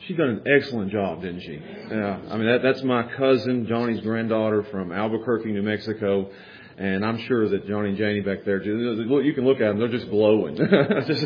She done an excellent job, didn't she? Yeah. I mean, that's my cousin, Johnny's granddaughter from Albuquerque, New Mexico. And I'm sure that Johnny and Janie back there, you can look at them, they're just glowing. Just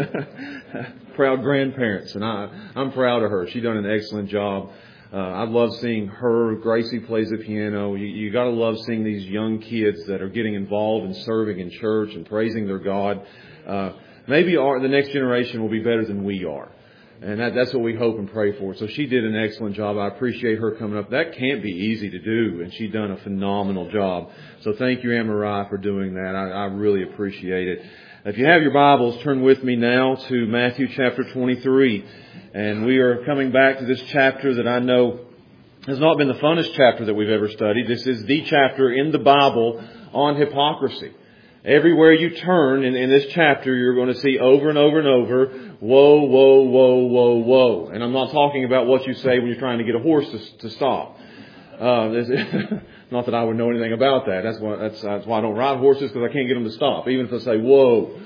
proud grandparents. And I'm proud of her. She done an excellent job. I love seeing her. Gracie plays the piano. You got to love seeing these young kids that are getting involved in serving in church and praising their God. Maybe the next generation will be better than we are. And that's what we hope and pray for. So she did an excellent job. I appreciate her coming up. That can't be easy to do, and she done a phenomenal job. So thank you, Anne Marie, for doing that. I really appreciate it. If you have your Bibles, turn with me now to Matthew chapter 23. And we are coming back to this chapter that I know has not been the funnest chapter that we've ever studied. This is the chapter in the Bible on hypocrisy. Everywhere you turn in this chapter, you're going to see over and over and over, whoa, whoa, whoa, whoa, whoa. And I'm not talking about what you say when you're trying to get a horse to stop. Not that I would know anything about that. That's why I don't ride horses, because I can't get them to stop, even if I say, whoa.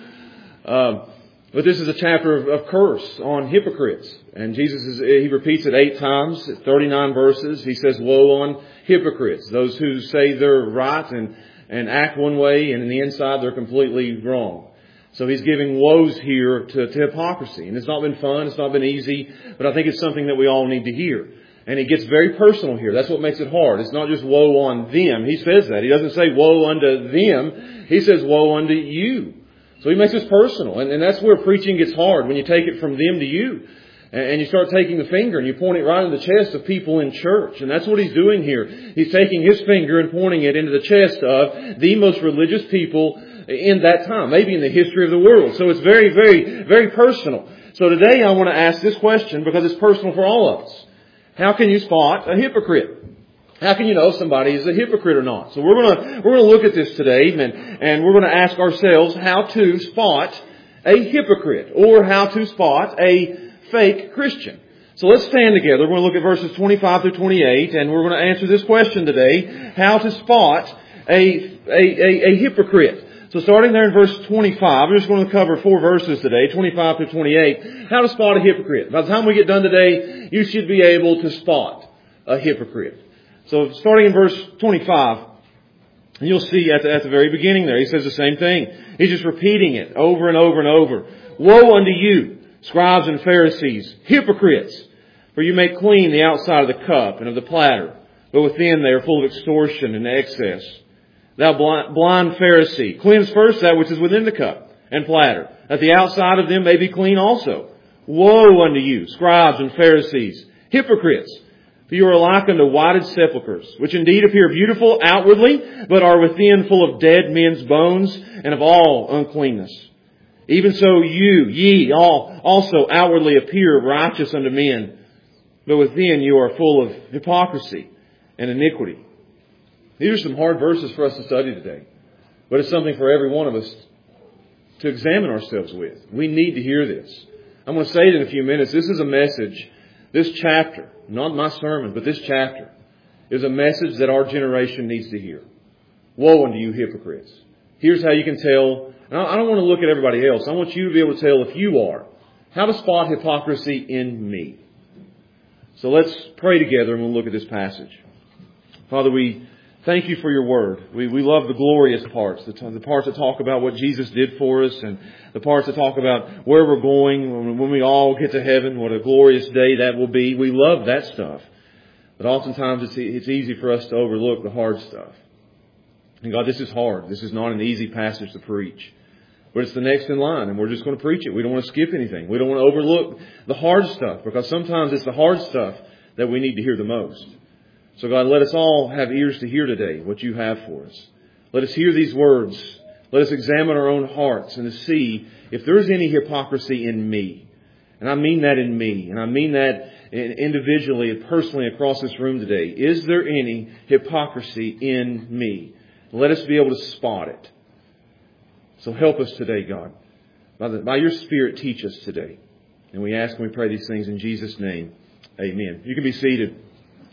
But this is a chapter of curse on hypocrites. And he repeats it 8 times, 39 verses. He says, woe on hypocrites. Those who say they're right and act one way, and in the inside they're completely wrong. So he's giving woes here to hypocrisy. And it's not been fun, it's not been easy, but I think it's something that we all need to hear. And he gets very personal here. That's what makes it hard. It's not just woe on them. He says that. He doesn't say woe unto them. He says woe unto you. So he makes this personal. And that's where preaching gets hard, when you take it from them to you. And you start taking the finger and you point it right in the chest of people in church. And that's what he's doing here. He's taking his finger and pointing it into the chest of the most religious people in that time, maybe in the history of the world. So it's very, very, very personal. So today I want to ask this question, because it's personal for all of us. How can you spot a hypocrite? How can you know if somebody is a hypocrite or not? So we're going to look at this today, and we're going to ask ourselves how to spot a hypocrite, or how to spot a fake Christian. So let's stand together. We're going to look at verses 25 through 28, and we're going to answer this question today: how to spot a hypocrite. So starting there in verse 25, we're just going to cover 4 verses today, 25 through 28. How to spot a hypocrite. By the time we get done today, you should be able to spot a hypocrite. So starting in verse 25, you'll see at the very beginning there, he says the same thing. He's just repeating it over and over and over. Woe unto you, scribes and Pharisees, hypocrites! For you make clean the outside of the cup and of the platter, but within they are full of extortion and excess. Thou blind Pharisee, cleanse first that which is within the cup and platter, that the outside of them may be clean also. Woe unto you, scribes and Pharisees, hypocrites! For you are like unto whited sepulchres, which indeed appear beautiful outwardly, but are within full of dead men's bones and of all uncleanness. Even so ye all also outwardly appear righteous unto men, but within you are full of hypocrisy and iniquity. These are some hard verses for us to study today. But it's something for every one of us to examine ourselves with. We need to hear this. I'm going to say it in a few minutes. This is a message. This chapter, not my sermon, but this chapter is a message that our generation needs to hear. Woe unto you hypocrites. Here's how you can tell. And I don't want to look at everybody else. I want you to be able to tell if you are. How to spot hypocrisy in me. So let's pray together and we'll look at this passage. Father, we thank you for your word. We love the glorious parts, the parts that talk about what Jesus did for us, and the parts that talk about where we're going when we all get to heaven, what a glorious day that will be. We love that stuff. But oftentimes it's easy for us to overlook the hard stuff. And God, this is hard. This is not an easy passage to preach. But it's the next in line, and we're just going to preach it. We don't want to skip anything. We don't want to overlook the hard stuff, because sometimes it's the hard stuff that we need to hear the most. So God, let us all have ears to hear today what you have for us. Let us hear these words. Let us examine our own hearts and to see if there is any hypocrisy in me. And I mean that in me. And I mean that individually and personally across this room today. Is there any hypocrisy in me? Let us be able to spot it. So help us today, God. By your Spirit, teach us today. And we ask and we pray these things in Jesus' name. Amen. You can be seated.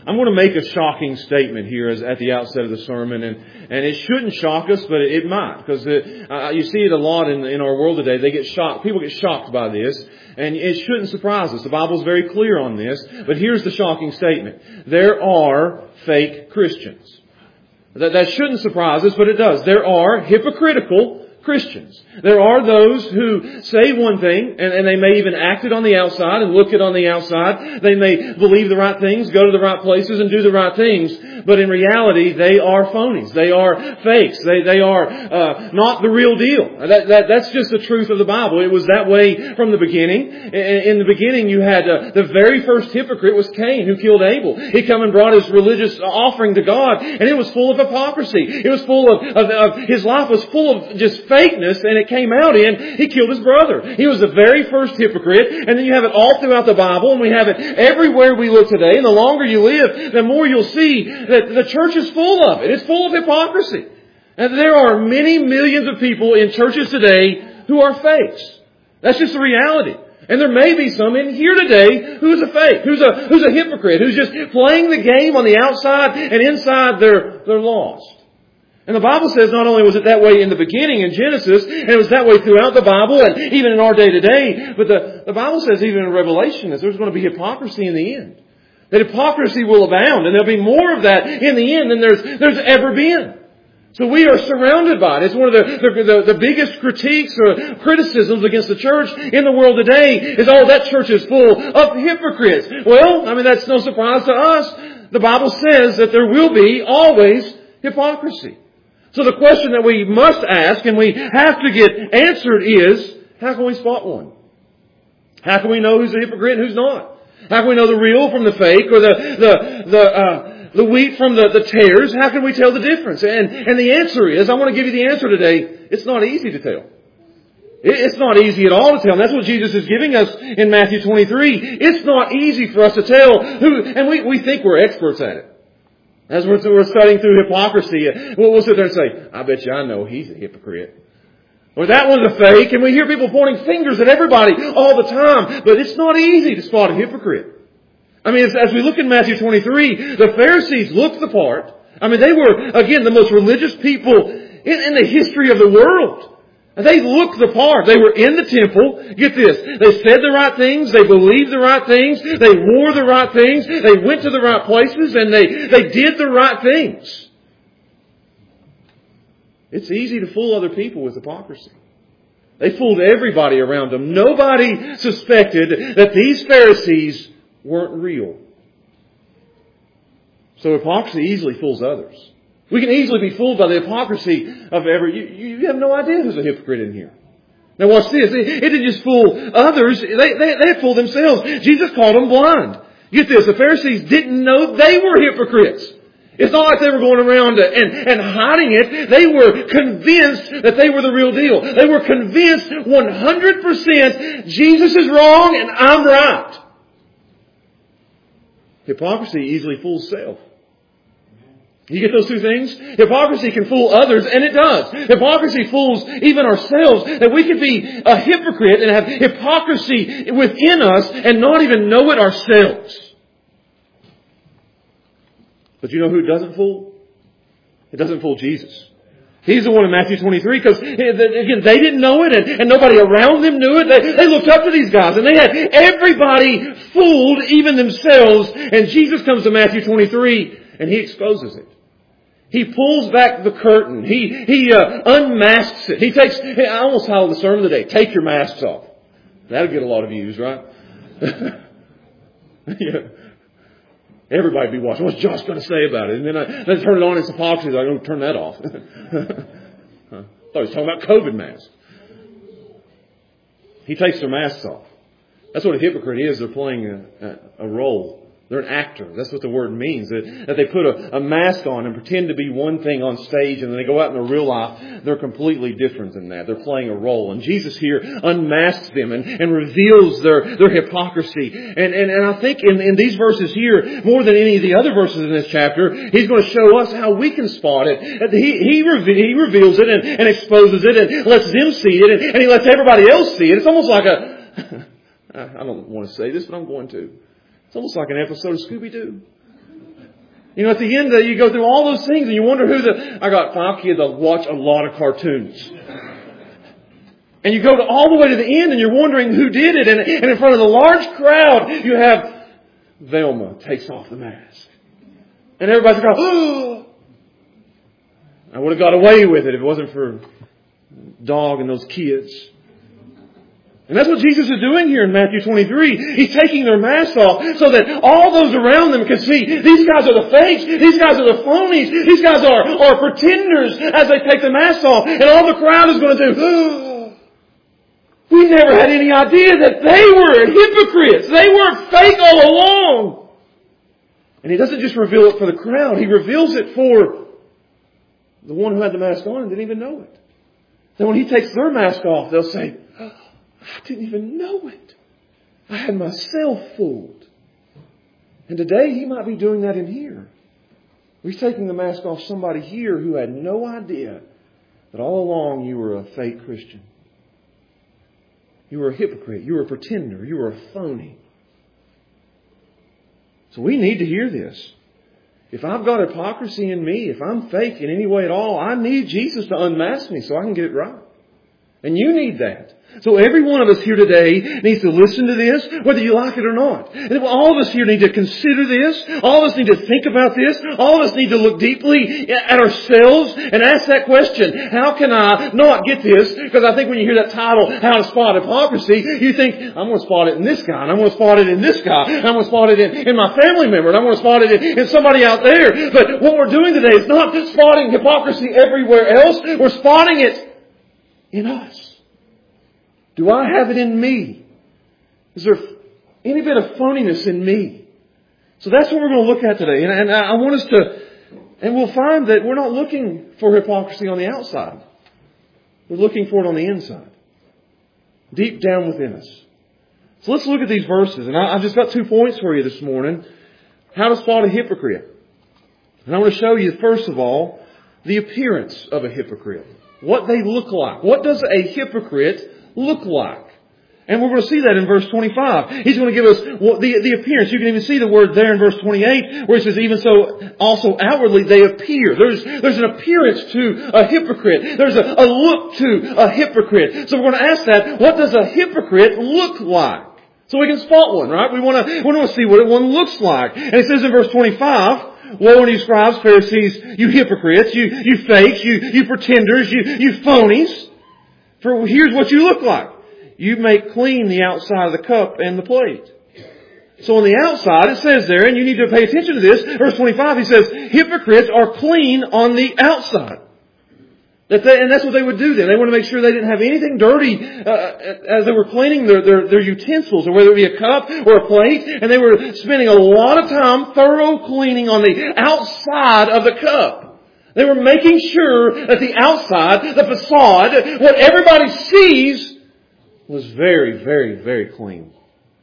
I'm going to make a shocking statement here at the outset of the sermon, and it shouldn't shock us, but it might, because you see it a lot in our world today. They get shocked. People get shocked by this, and it shouldn't surprise us. The Bible is very clear on this, but here's the shocking statement. There are fake Christians. That shouldn't surprise us, but it does. There are hypocritical Christians. There are those who say one thing, and they may even act it on the outside and look it on the outside. They may believe the right things, go to the right places, and do the right things. But in reality, they are phonies. They are fakes. They are not the real deal. That's just the truth of the Bible. It was that way from the beginning. In the beginning, you had the very first hypocrite was Cain, who killed Abel. He come and brought his religious offering to God, and it was full of hypocrisy. It was full of his life was full of just fakeness, and it came out in he killed his brother. He was the very first hypocrite, and then you have it all throughout the Bible, and we have it everywhere we look today. And the longer you live, the more you'll see that the church is full of it. It's full of hypocrisy. And there are many millions of people in churches today who are fakes. That's just the reality. And there may be some in here today who's a fake, who's a hypocrite, who's just playing the game on the outside, and inside they're lost. And the Bible says not only was it that way in the beginning in Genesis, and it was that way throughout the Bible and even in our day today, but the Bible says even in Revelation that there's going to be hypocrisy in the end. That hypocrisy will abound, and there'll be more of that in the end than there's ever been. So we are surrounded by it. It's one of the biggest critiques or criticisms against the church in the world today is, that church is full of hypocrites. Well, that's no surprise to us. The Bible says that there will be always hypocrisy. So the question that we must ask and we have to get answered is, how can we spot one? How can we know who's a hypocrite and who's not? How can we know the real from the fake, or the wheat from the tares? How can we tell the difference? And the answer is, I want to give you the answer today, it's not easy to tell. It's not easy at all to tell. And that's what Jesus is giving us in Matthew 23. It's not easy for us to tell who, and we think we're experts at it. As we're studying through hypocrisy, we'll sit there and say, I bet you I know he's a hypocrite. Or that one's a fake, and we hear people pointing fingers at everybody all the time. But it's not easy to spot a hypocrite. As we look in Matthew 23, the Pharisees looked the part. They were, again, the most religious people in the history of the world. They looked the part. They were in the temple. Get this. They said the right things. They believed the right things. They wore the right things. They went to the right places, and they did the right things. It's easy to fool other people with hypocrisy. They fooled everybody around them. Nobody suspected that these Pharisees weren't real. So hypocrisy easily fools others. We can easily be fooled by the hypocrisy of you have no idea who's a hypocrite in here. Now watch this. It didn't just fool others. They fooled themselves. Jesus called them blind. Get this. The Pharisees didn't know they were hypocrites. It's not like they were going around and hiding it. They were convinced that they were the real deal. They were convinced 100% Jesus is wrong and I'm right. Hypocrisy easily fools self. You get those two things? Hypocrisy can fool others, and it does. Hypocrisy fools even ourselves, that we could be a hypocrite and have hypocrisy within us and not even know it ourselves. But you know who it doesn't fool? It doesn't fool Jesus. He's the one in Matthew 23, because, again, they didn't know it, and nobody around them knew it. They looked up to these guys, and they had everybody fooled, even themselves. And Jesus comes to Matthew 23, and He exposes it. He pulls back the curtain. He unmasks it. He takes, I almost titled the sermon today, Take Your Masks Off. That'll get a lot of views, right? Yeah. Everybody be watching. What's Josh going to say about it? And then I turn it on. It's hypocrisy. I don't turn that off. I thought he was talking about COVID masks. He takes their masks off. That's what a hypocrite is. They're playing a role. They're an actor. That's what the word means. That they put a mask on and pretend to be one thing on stage, and then they go out in their real life. They're completely different than that. They're playing a role. And Jesus here unmasks them and reveals their hypocrisy. And I think in these verses here, more than any of the other verses in this chapter, He's going to show us how we can spot it. He reveals it and exposes it and lets them see it, and He lets everybody else see it. It's almost like I don't want to say this, but I'm going to. It's almost like an episode of Scooby-Doo. You know, at the end, you go through all those things and you wonder I got 5 kids that watch a lot of cartoons. And you go all the way to the end and you're wondering who did it. And in front of the large crowd, you have Velma takes off the mask. And everybody's going, oh! I would have got away with it if it wasn't for Dog and those kids. And that's what Jesus is doing here in Matthew 23. He's taking their masks off so that all those around them can see these guys are the fakes, these guys are the phonies, these guys are pretenders as they take the masks off. And all the crowd is going to do, oh, we never had any idea that they were hypocrites. They weren't fake all along. And He doesn't just reveal it for the crowd. He reveals it for the one who had the mask on and didn't even know it. Then when He takes their mask off, they'll say, oh, I didn't even know it. I had myself fooled. And today He might be doing that in here. He's taking the mask off somebody here who had no idea that all along you were a fake Christian. You were a hypocrite. You were a pretender. You were a phony. So we need to hear this. If I've got hypocrisy in me, if I'm fake in any way at all, I need Jesus to unmask me so I can get it right. And you need that. So every one of us here today needs to listen to this, whether you like it or not. And all of us here need to consider this. All of us need to think about this. All of us need to look deeply at ourselves and ask that question. How can I not get this? Because I think when you hear that title, How to Spot Hypocrisy, you think, I'm going to spot it in this guy, and I'm going to spot it in this guy, and I'm going to spot it in my family member, and I'm going to spot it in somebody out there. But what we're doing today is not spotting hypocrisy everywhere else. We're spotting it in us. Do I have it in me? Is there any bit of phoniness in me? So that's what we're going to look at today. And I want us to, and we'll find that we're not looking for hypocrisy on the outside. We're looking for it on the inside. Deep down within us. So let's look at these verses. And I've just got 2 points for you this morning. How to spot a hypocrite. And I want to show you, first of all, the appearance of a hypocrite. What they look like. What does a hypocrite look like? And we're going to see that in verse 25. He's going to give us the appearance. You can even see the word there in verse 28 where he says, even so also outwardly they appear. There's an appearance to a hypocrite. There's a look to a hypocrite. So we're going to ask that, what does a hypocrite look like? So we can spot one, right? We want to see what one looks like. And it says in verse 25, woe unto you scribes, Pharisees, you hypocrites, you fakes, you pretenders, you phonies. For here's what you look like. You make clean the outside of the cup and the plate. So on the outside, it says there, and you need to pay attention to this, verse 25, he says, hypocrites are clean on the outside. And that's what they would do then. They want to make sure they didn't have anything dirty as they were cleaning their utensils, or whether it be a cup or a plate. And they were spending a lot of time thorough cleaning on the outside of the cup. They were making sure that the outside, the facade, what everybody sees was very, very, very clean.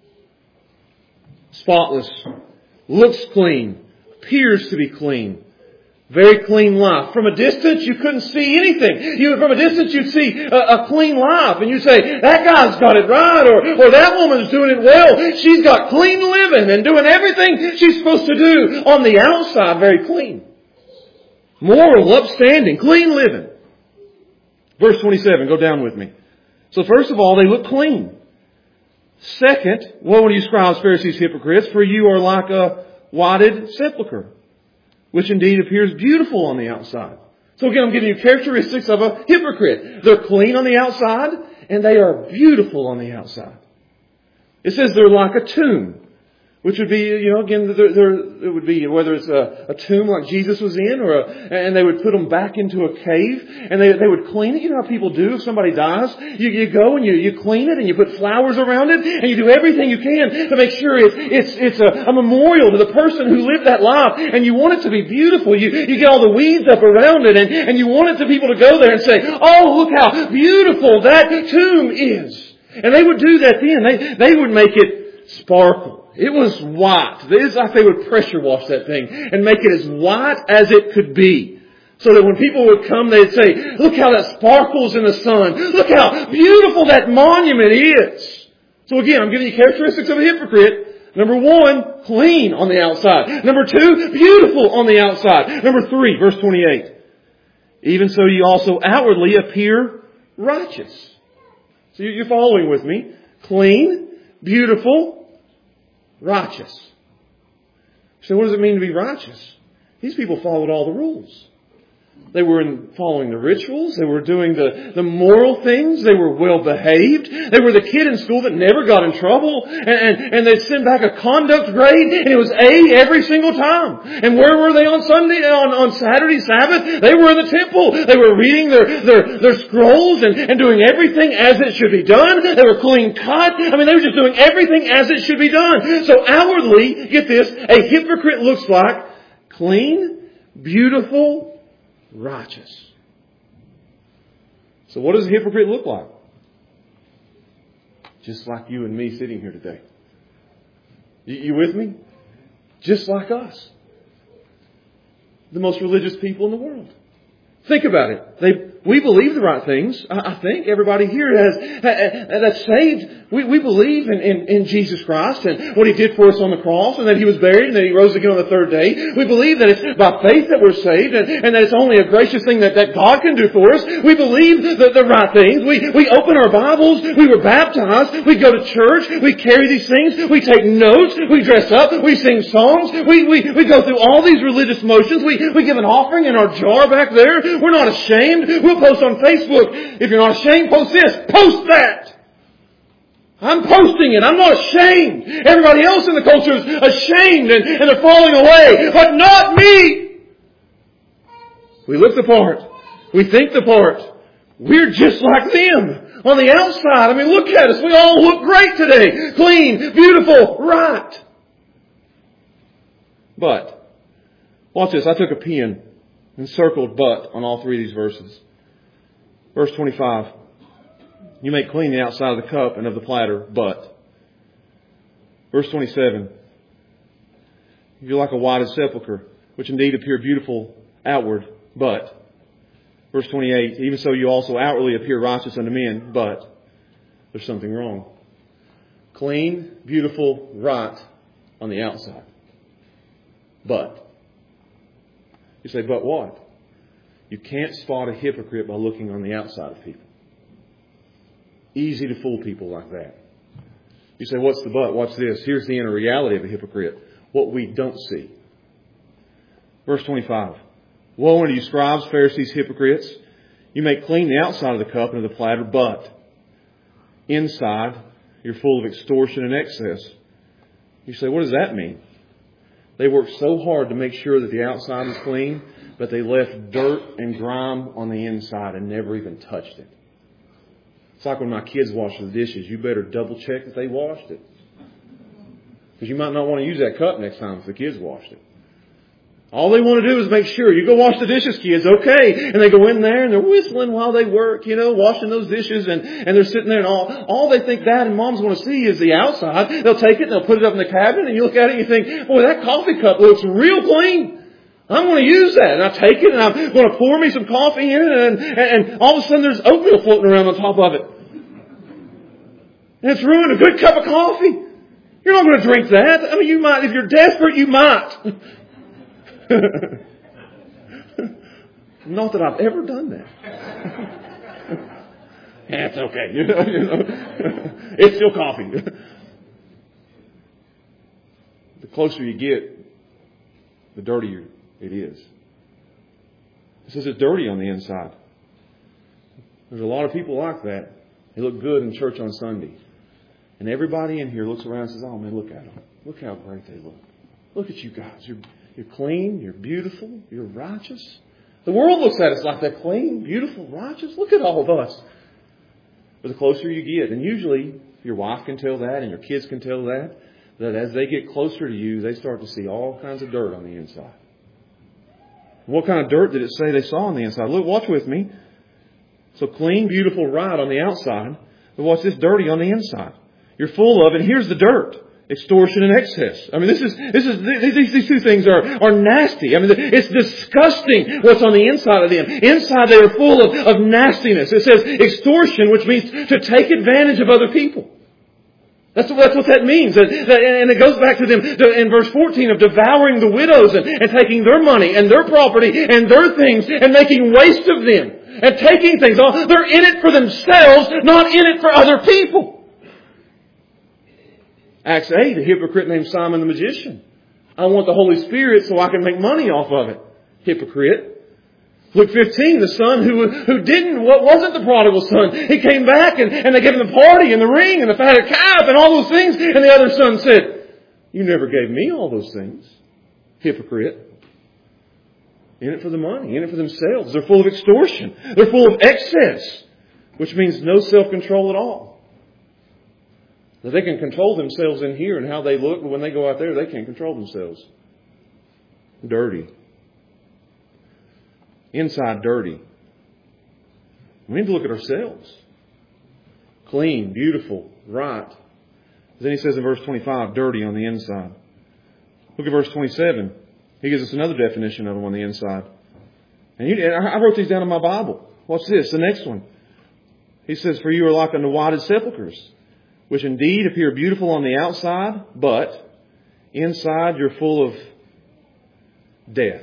Spotless. Looks clean. Appears to be clean. Very clean life. From a distance, you couldn't see anything. From a distance, you'd see a clean life. And you'd say, that guy's got it right. Or that woman's doing it well. She's got clean living and doing everything she's supposed to do. On the outside, very clean. Moral, upstanding, clean living. Verse 27, go down with me. So first of all, they look clean. Second, woe unto you scribes, Pharisees, hypocrites, for you are like a whited sepulchre, which indeed appears beautiful on the outside. So again, I'm giving you characteristics of a hypocrite. They're clean on the outside, and they are beautiful on the outside. It says they're like a tomb. Which would be, again, it would be whether it's a tomb like Jesus was in, and they would put them back into a cave, and they would clean it. You know how people do if somebody dies? You go and you clean it, and you put flowers around it, and you do everything you can to make sure it's a memorial to the person who lived that life, and you want it to be beautiful. You get all the weeds up around it, and you want it to people to go there and say, oh, look how beautiful that tomb is. And they would do that then. They would make it sparkle. It was white. It's like they would pressure wash that thing and make it as white as it could be. So that when people would come, they'd say, look how that sparkles in the sun. Look how beautiful that monument is. So again, I'm giving you characteristics of a hypocrite. Number 1, clean on the outside. Number 2, beautiful on the outside. Number 3, verse 28. Even so you also outwardly appear righteous. So you're following with me. Clean, beautiful, righteous. So what does it mean to be righteous? These people followed all the rules. They were following the rituals. They were doing the moral things. They were well behaved. They were the kid in school that never got in trouble. And they'd send back a conduct grade and it was A every single time. And where were they on Sunday, on Saturday, Sabbath? They were in the temple. They were reading their scrolls and doing everything as it should be done. They were clean cut. I mean, they were just doing everything as it should be done. So outwardly, get this, a hypocrite looks like clean, beautiful, righteous. So what does a hypocrite look like? Just like you and me sitting here today. You with me? Just like us. The most religious people in the world. Think about it. We believe the right things. I think everybody here that's saved. We believe in Jesus Christ and what He did for us on the cross and that He was buried and that He rose again on the third day. We believe that it's by faith that we're saved and that it's only a gracious thing that God can do for us. We believe the right things. We open our Bibles. We were baptized. We go to church. We carry these things. We take notes. We dress up. We sing songs. We go through all these religious motions. We give an offering in our jar back there. We're not ashamed. We'll post on Facebook. If you're not ashamed, post this. Post that. I'm posting it. I'm not ashamed. Everybody else in the culture is ashamed and they're falling away. But not me. We look the part. We think the part. We're just like them. On the outside, I mean, look at us. We all look great today. Clean, beautiful, right. But, watch this. I took a pen and circled but on all 3 of these verses. Verse 25. You make clean the outside of the cup and of the platter, but. Verse 27. You're like a whited sepulchre, which indeed appear beautiful outward, but. Verse 28. Even so you also outwardly appear righteous unto men, but. There's something wrong. Clean, beautiful, right on the outside. But. You say, but what? You can't spot a hypocrite by looking on the outside of people. Easy to fool people like that. You say, what's the but? Watch this. Here's the inner reality of a hypocrite. What we don't see. Verse 25. Woe unto you, scribes, Pharisees, hypocrites. You make clean the outside of the cup and of the platter, but inside you're full of extortion and excess. You say, what does that mean? They worked so hard to make sure that the outside was clean, but they left dirt and grime on the inside and never even touched it. It's like when my kids wash the dishes. You better double check that they washed it. Because you might not want to use that cup next time if the kids washed it. All they want to do is make sure. You go wash the dishes, kids. Okay. And they go in there and they're whistling while they work, washing those dishes. And they're sitting there and all they think Dad and Mom's want to see is the outside. They'll take it and they'll put it up in the cabinet and you look at it and you think, boy, that coffee cup looks real clean. I'm going to use that. And I take it and I'm going to pour me some coffee in it and all of a sudden there's oatmeal floating around on top of it. And it's ruined a good cup of coffee. You're not going to drink that. I mean, you might. If you're desperate, you might. Not that I've ever done that. Yeah, it's okay. It's still coffee. The closer you get, the dirtier it is. It says it's dirty on the inside. There's a lot of people like that. They look good in church on Sunday. And everybody in here looks around and says, oh man, look at them. Look how great they look. Look at you guys. You're clean. You're beautiful. You're righteous. The world looks at us like they're clean, beautiful, righteous. Look at all of us. But the closer you get, and usually your wife can tell that and your kids can tell that as they get closer to you, they start to see all kinds of dirt on the inside. What kind of dirt did it say they saw on the inside? Look, watch with me. So clean, beautiful, right on the outside. But watch this, dirty on the inside. You're full of, and here's the dirt. Extortion and excess. I mean, these two things are nasty. I mean, it's disgusting what's on the inside of them. Inside they are full of nastiness. It says extortion, which means to take advantage of other people. That's what that means. And it goes back to them in verse 14 of devouring the widows and taking their money and their property and their things and making waste of them and taking things. They're in it for themselves, not in it for other people. Acts 8, a hypocrite named Simon the magician. I want the Holy Spirit so I can make money off of it. Hypocrite. Luke 15, the son who wasn't the prodigal son. He came back and they gave him the party and the ring and the fatted calf and all those things. And the other son said, you never gave me all those things. Hypocrite. In it for the money, in it for themselves. They're full of extortion. They're full of excess, which means no self-control at all. That they can control themselves in here and how they look, but when they go out there, they can't control themselves. Dirty. Inside dirty. We need to look at ourselves. Clean, beautiful, right. Then he says in verse 25, dirty on the inside. Look at verse 27. He gives us another definition of them on the inside. And I wrote these down in my Bible. What's this? The next one. He says, for you are like unto whited sepulchres, which indeed appear beautiful on the outside, but inside you're full of death.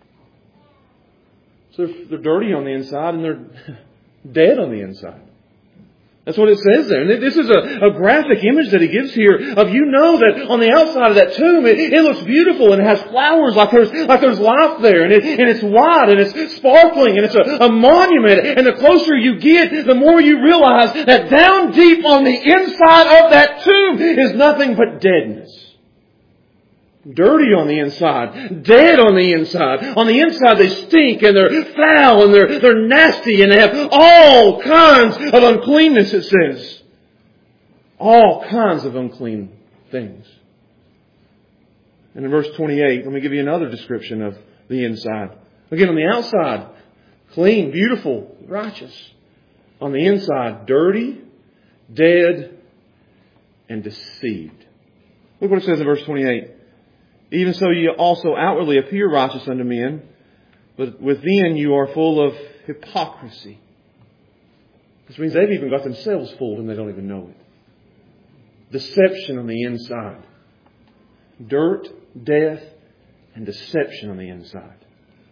So they're dirty on the inside and they're dead on the inside. That's what it says there. And this is a graphic image that he gives here of, you know, that on the outside of that tomb, it looks beautiful and it has flowers like there's life there. And it's white and it's sparkling and it's a monument. And the closer you get, the more you realize that down deep on the inside of that tomb is nothing but deadness. Dirty on the inside. Dead on the inside. On the inside they stink and they're foul and they're nasty and they have all kinds of uncleanness, it says. All kinds of unclean things. And in verse 28, let me give you another description of the inside. Again, on the outside, clean, beautiful, righteous. On the inside, dirty, dead, and deceived. Look what it says in verse 28. Even so you also outwardly appear righteous unto men, but within you are full of hypocrisy. This means they've even got themselves fooled and they don't even know it. Deception on the inside. Dirt, death, and deception on the inside.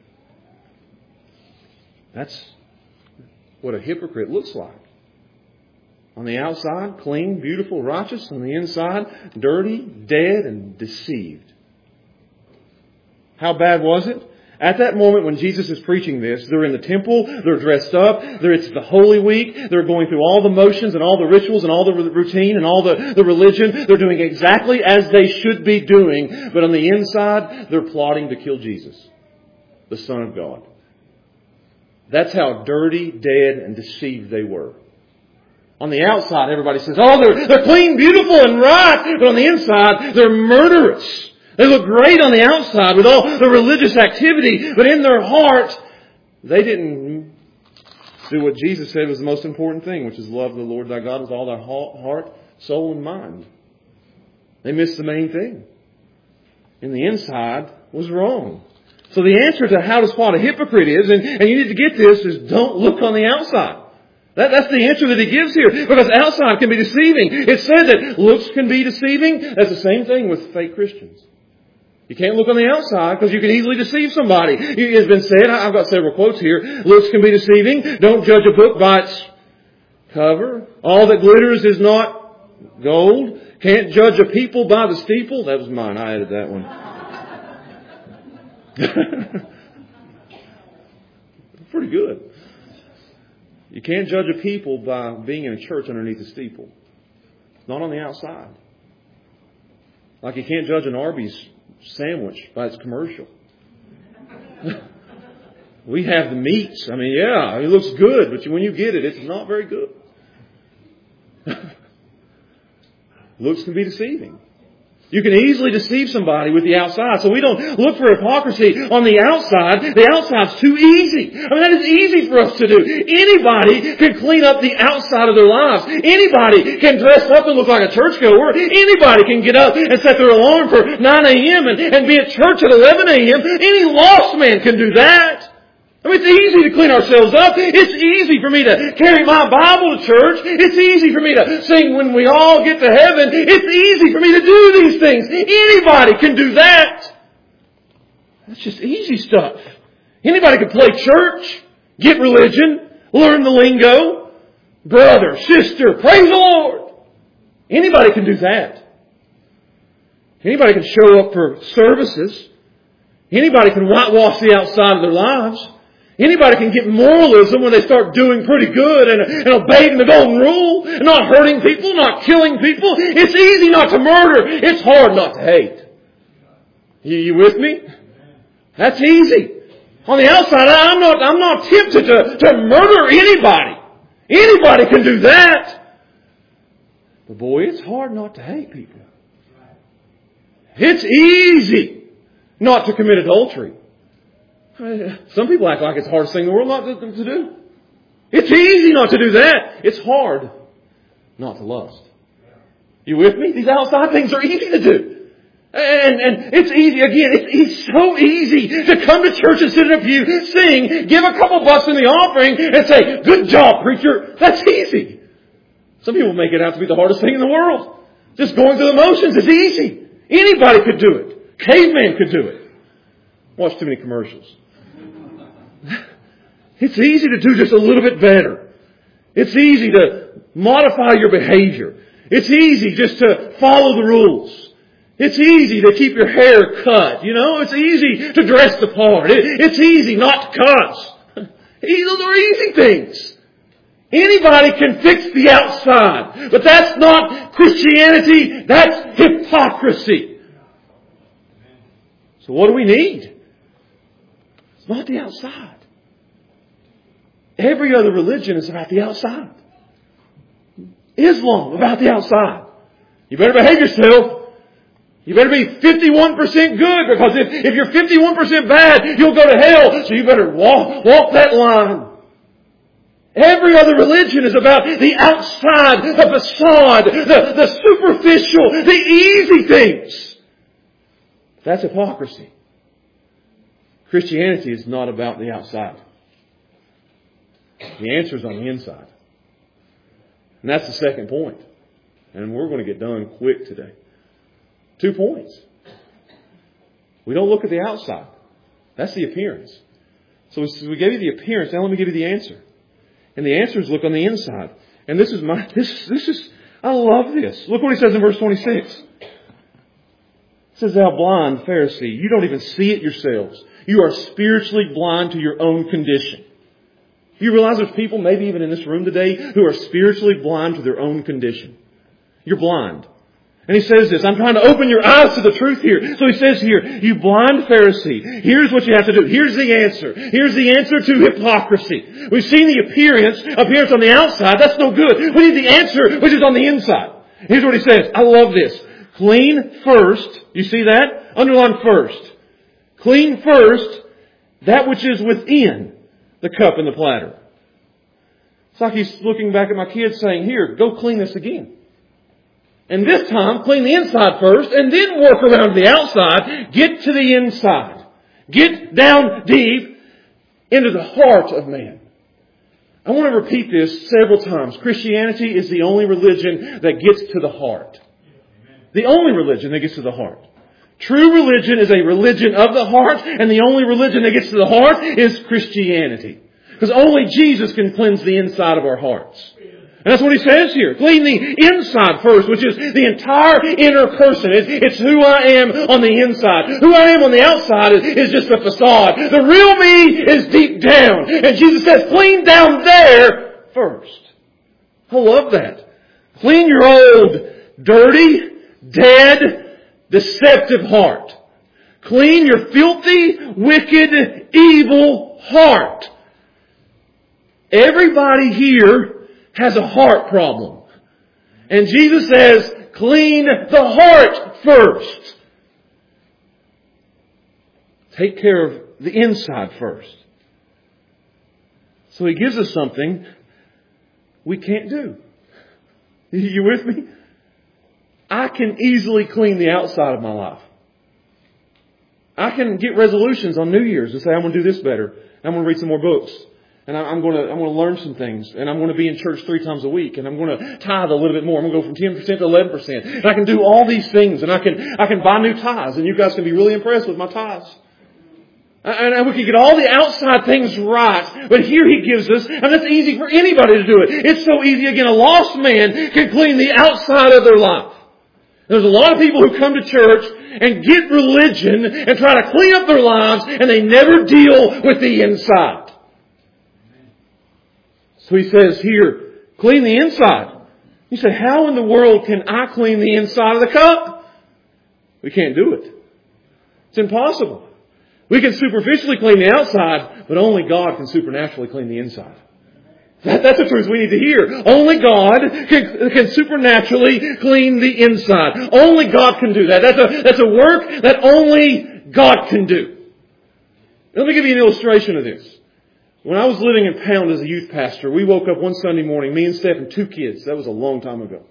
That's what a hypocrite looks like. On the outside, clean, beautiful, righteous. On the inside, dirty, dead, and deceived. How bad was it? At that moment when Jesus is preaching this, they're in the temple, they're dressed up, it's the Holy Week, they're going through all the motions and all the rituals and all the routine and all the religion. They're doing exactly as they should be doing. But on the inside, they're plotting to kill Jesus, the Son of God. That's how dirty, dead, and deceived they were. On the outside, everybody says, oh, they're clean, beautiful, and right. But on the inside, they're murderous. They look great on the outside with all the religious activity, but in their heart, they didn't do what Jesus said was the most important thing, which is love the Lord thy God with all thy heart, soul, and mind. They missed the main thing. And the inside was wrong. So the answer to how to spot a hypocrite is, and you need to get this, is don't look on the outside. That's the answer that he gives here, because outside can be deceiving. It said that looks can be deceiving. That's the same thing with fake Christians. You can't look on the outside because you can easily deceive somebody. It has been said, I've got several quotes here, looks can be deceiving. Don't judge a book by its cover. All that glitters is not gold. Can't judge a people by the steeple. That was mine. I added that one. Pretty good. You can't judge a people by being in a church underneath a steeple. Not on the outside. Like you can't judge an Arby's sandwich by its commercial. We have the meats. I mean, yeah, it looks good, but when you get it, it's not very good. Looks can be deceiving. You can easily deceive somebody with the outside. So we don't look for hypocrisy on the outside. The outside's too easy. I mean, that is easy for us to do. Anybody can clean up the outside of their lives. Anybody can dress up and look like a churchgoer. Anybody can get up and set their alarm for 9 a.m. and be at church at 11 a.m. Any lost man can do that. I mean, it's easy to clean ourselves up. It's easy for me to carry my Bible to church. It's easy for me to sing when we all get to heaven. It's easy for me to do these things. Anybody can do that. That's just easy stuff. Anybody can play church, get religion, learn the lingo. Brother, sister, praise the Lord. Anybody can do that. Anybody can show up for services. Anybody can whitewash the outside of their lives. Anybody can get moralism when they start doing pretty good and obeying the golden rule and not hurting people, not killing people. It's easy not to murder. It's hard not to hate. You with me? That's easy. On the outside, I'm not tempted to murder anybody. Anybody can do that. But boy, it's hard not to hate people. It's easy not to commit adultery. Some people act like it's the hardest thing in the world not to do. It's easy not to do that. It's hard not to lust. You with me? These outside things are easy to do. And it's easy, again, it's so easy to come to church and sit in a pew, sing, give a couple bucks in the offering, and say, good job, preacher. That's easy. Some people make it out to be the hardest thing in the world. Just going through the motions is easy. Anybody could do it. Caveman could do it. Watch too many commercials. It's easy to do just a little bit better. It's easy to modify your behavior. It's easy just to follow the rules. It's easy to keep your hair cut. You know, it's easy to dress the part. It's easy not to cuss. Those are easy things. Anybody can fix the outside. But that's not Christianity. That's hypocrisy. So what do we need? It's not the outside. Every other religion is about the outside. Islam, about the outside. You better behave yourself. You better be 51% good, because if you're 51% bad, you'll go to hell. So you better walk that line. Every other religion is about the outside, the facade, the superficial, the easy things. That's hypocrisy. Christianity is not about the outside. The answer is on the inside. And that's the second point. And we're going to get done quick today. 2 points. We don't look at the outside. That's the appearance. So we gave you the appearance. Now let me give you the answer. And the answer is look on the inside. And this is I love this. Look what he says in verse 26. It says, thou blind Pharisee, you don't even see it yourselves. You are spiritually blind to your own condition. You realize there's people, maybe even in this room today, who are spiritually blind to their own condition. You're blind. And he says this, I'm trying to open your eyes to the truth here. So he says here, you blind Pharisee, here's what you have to do. Here's the answer. Here's the answer to hypocrisy. We've seen the appearance on the outside. That's no good. We need the answer, which is on the inside. Here's what he says. I love this. Clean first. You see that? Underline first. Clean first that which is within the cup and the platter. It's like he's looking back at my kids saying, here, go clean this again. And this time, clean the inside first and then work around the outside. Get to the inside. Get down deep into the heart of man. I want to repeat this several times. Christianity is the only religion that gets to the heart. The only religion that gets to the heart. True religion is a religion of the heart, and the only religion that gets to the heart is Christianity. Because only Jesus can cleanse the inside of our hearts. And that's what he says here. Clean the inside first, which is the entire inner person. It's who I am on the inside. Who I am on the outside is just a facade. The real me is deep down. And Jesus says, clean down there first. I love that. Clean your old, dirty, dead, deceptive heart. Clean your filthy, wicked, evil heart. Everybody here has a heart problem. And Jesus says, clean the heart first. Take care of the inside first. So he gives us something we can't do. You with me? I can easily clean the outside of my life. I can get resolutions on New Year's and say, I'm going to do this better. I'm going to read some more books. And I'm going to learn some things. And I'm going to be in church 3 times a week. And I'm going to tithe a little bit more. I'm going to go from 10% to 11%. And I can do all these things. And I can buy new ties. And you guys can be really impressed with my ties. And we can get all the outside things right. But here He gives us, and it's easy for anybody to do it. It's so easy. Again, a lost man can clean the outside of their life. There's a lot of people who come to church and get religion and try to clean up their lives, and they never deal with the inside. So He says here, clean the inside. You say, how in the world can I clean the inside of the cup? We can't do it. It's impossible. We can superficially clean the outside, but only God can supernaturally clean the inside. That's the truth we need to hear. Only God can supernaturally clean the inside. Only God can do that. That's a work that only God can do. Let me give you an illustration of this. When I was living in Pound as a youth pastor, we woke up one Sunday morning, me and Steph and 2 kids. That was a long time ago.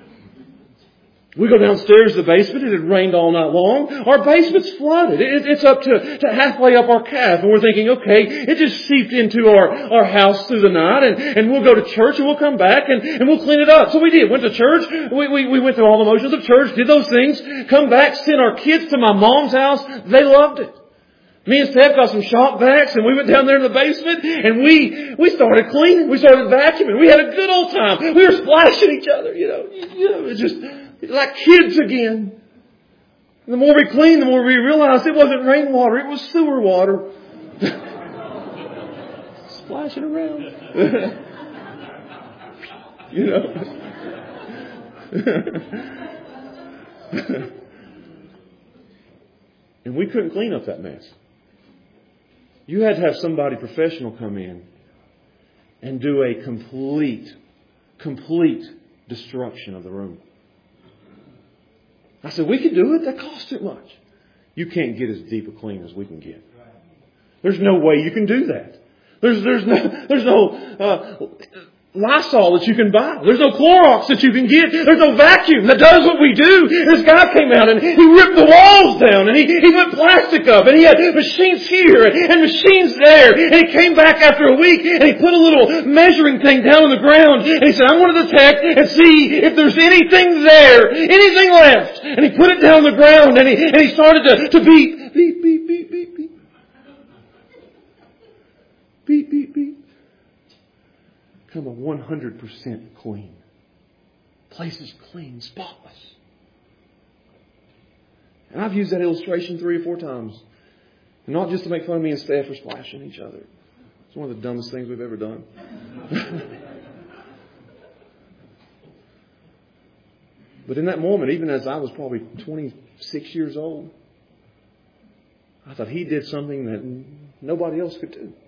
We go downstairs to the basement. It had rained all night long. Our basement's flooded. It's up to halfway up our calf. And we're thinking, okay, it just seeped into our house through the night. And we'll go to church and we'll come back and we'll clean it up. So we did. Went to church. We went through all the motions of church, did those things, come back, sent our kids to my mom's house. They loved it. Me and Steph got some shop vacs and we went down there in the basement and we started cleaning. We started vacuuming. We had a good old time. We were splashing each other, it was just like kids again. And the more we cleaned, the more we realized it wasn't rainwater, it was sewer water. Splashing around. And we couldn't clean up that mess. You had to have somebody professional come in and do a complete destruction of the room. I said, we can do it. That costs too much. You can't get as deep a clean as we can get. There's no way you can do that. There's no Lysol that you can buy. There's no Clorox that you can get. There's no vacuum that does what we do. This guy came out and he ripped the walls down and he put plastic up and he had machines here and machines there. And he came back after a week and he put a little measuring thing down on the ground and he said, I want to detect and see if there's anything there, anything left. And he put it down on the ground and he started to beep, beep, beep, beep, beep, beep. Beep, beep, beep. Come a 100% clean. Place is clean, spotless. And I've used that illustration 3 or 4 times. And not just to make fun of me and Steph for splashing each other. It's one of the dumbest things we've ever done. But in that moment, even as I was probably 26 years old, I thought He did something that nobody else could do.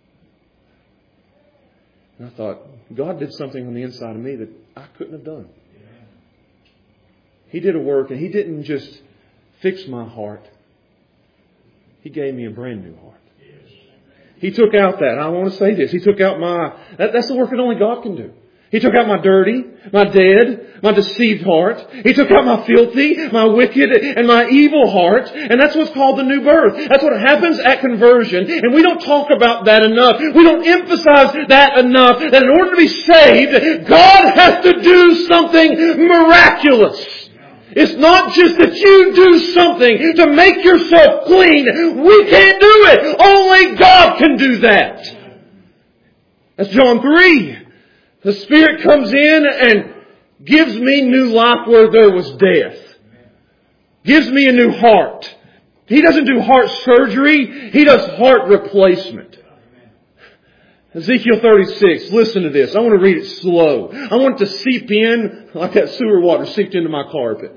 And I thought, God did something on the inside of me that I couldn't have done. He did a work, and He didn't just fix my heart. He gave me a brand new heart. He took out that. I want to say this. He took out that's the work that only God can do. He took out my dirty, my dead, my deceived heart. He took out my filthy, my wicked, and my evil heart. And that's what's called the new birth. That's what happens at conversion. And we don't talk about that enough. We don't emphasize that enough. That in order to be saved, God has to do something miraculous. It's not just that you do something to make yourself clean. We can't do it. Only God can do that. That's John 3. The Spirit comes in and gives me new life where there was death. Gives me a new heart. He doesn't do heart surgery. He does heart replacement. Ezekiel 36. Listen to this. I want to read it slow. I want it to seep in like that sewer water seeped into my carpet.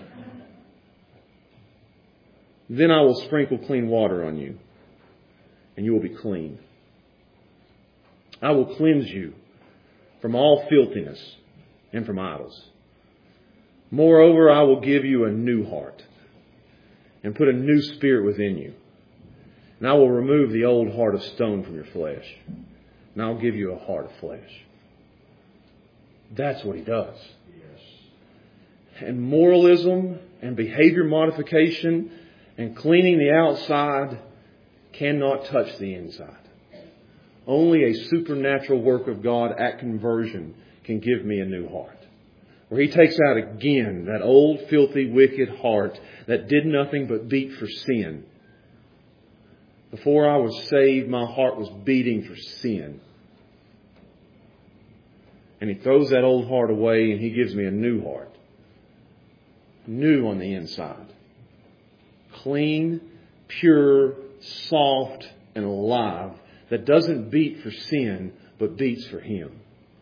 Then I will sprinkle clean water on you, and you will be clean. I will cleanse you from all filthiness and from idols. Moreover, I will give you a new heart and put a new spirit within you. And I will remove the old heart of stone from your flesh. And I'll give you a heart of flesh. That's what He does. And moralism and behavior modification And cleaning the outside cannot touch the inside. Only a supernatural work of God at conversion can give me a new heart. Where He takes out again that old, filthy, wicked heart that did nothing but beat for sin. Before I was saved, my heart was beating for sin. And He throws that old heart away and He gives me a new heart. New on the inside. Clean, pure, soft, and alive. That doesn't beat for sin, but beats for Him.